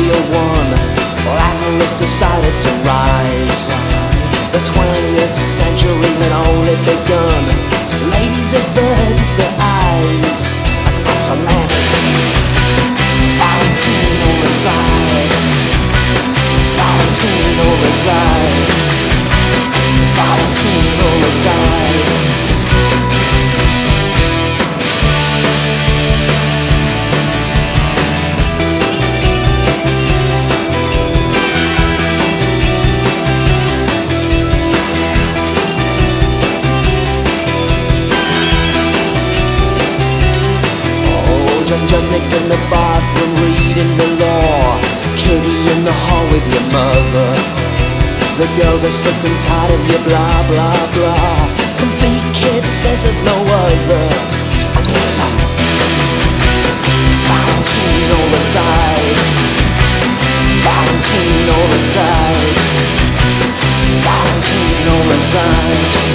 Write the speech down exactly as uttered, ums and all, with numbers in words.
real one. Lazarus decided to rise. The twentieth century had only begun. Ladies averted their eyes, and that's a land. Valentino reside. Valentino reside. Valentino reside. Nick in the bathroom reading the law. Katie in the hall with your mother. The girls are sick and tired of your blah blah blah. Some big kid says there's no other. And that's a Valentino reside. Valentino reside. Valentino reside.